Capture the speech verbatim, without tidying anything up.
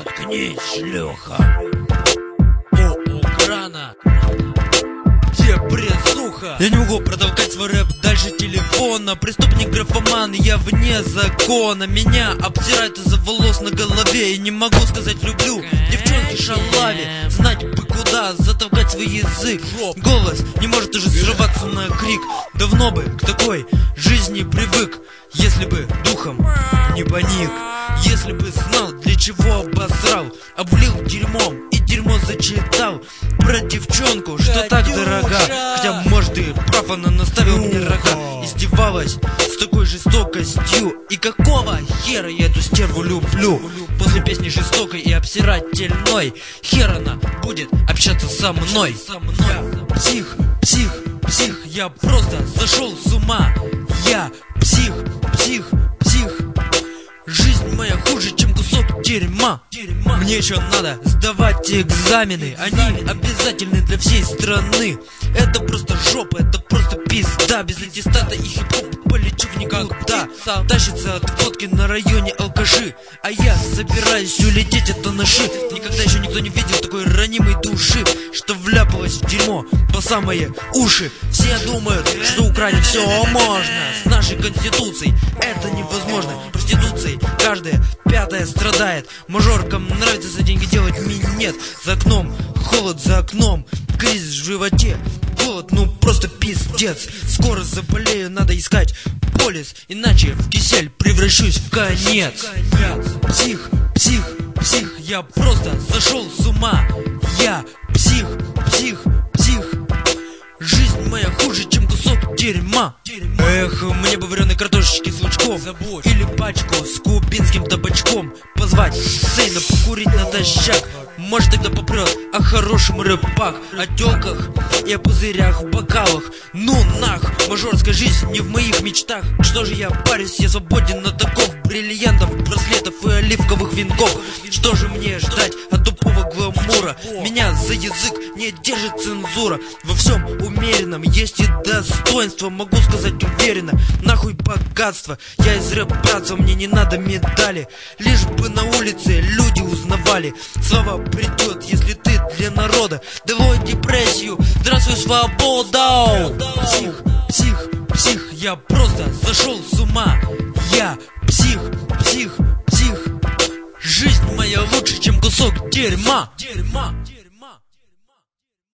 Заткнись, шлюха. У Украна. Где бред, сука? Я не могу продолжать свой рэп дальше телефона. Преступник, графоман, я вне закона. Меня обтирают из-за волос на голове. И не могу сказать люблю. Девчонки шалави, знать бы куда затолкать свой язык. Голос не может уже срываться на крик. Давно бы к такой жизни привык, если бы духом не паник. Если бы знал, для чего обосрал, облил дерьмом и дерьмо зачитал. Про девчонку, что так дорога. Хотя, может, и прав, она наставила мне рога. Издевалась с такой жестокостью. И какого хера я эту стерву люблю? После песни жестокой и обсирательной хер она будет общаться со мной. Я псих, псих, псих. Я просто зашел с ума. Я псих, псих, псих. Жизнь моя хуже, чем кусок дерьма. Мне еще надо сдавать экзамены. Они обязательны для всей страны. Это просто жопа, это просто пизда. Без аттестата и хип-хоп полечу в никуда. Тащится от водки на районе алкаши, а я собираюсь улететь от анаши. Никогда еще никто не видел такой ранимой души, что вляпалась в дерьмо по самые уши. Все думают, что Украине все можно. С нашей конституцией это невозможно. Проституцией каждая пятая страдает. Мажоркам нравится за деньги делать минет. За окном холод, за окном кризис в животе. Голод, ну просто пиздец. Скоро заболею, надо искать полис, иначе в кисель превращусь в конец. Я псих, псих, псих. Я просто зашел с ума. Я псих, псих, псих. Жизнь моя хуже, чем кусок дерьма. Эх, мне бы вареной картошечки с лучком. Или пачку с кубинским табачком. Позвать Сейна покурить натощак. Может, тогда попрет о хорошем рэпах, о тёлках и о пузырях в бокалах. Ну нах, мажорская жизнь не в моих мечтах. Что же я парюсь, я свободен от оков бриллиантов, браслетов и оливковых венков. Что же мне ждать от тупого гламура? Меня за язык не держит цензура. Во всем умеренном есть и достоинство. Могу сказать уверенно, нахуй богатство. Я из рэп-братства, мне не надо медали. Лишь бы на улице люди узнавали. Слава придет, если ты для народа. Давай депрессию, здравствуй, свобода. Псих, псих, псих. Я просто зашел с ума. Я псих, псих, псих. Жизнь моя лучше, чем кусок дерьма. Дерьма.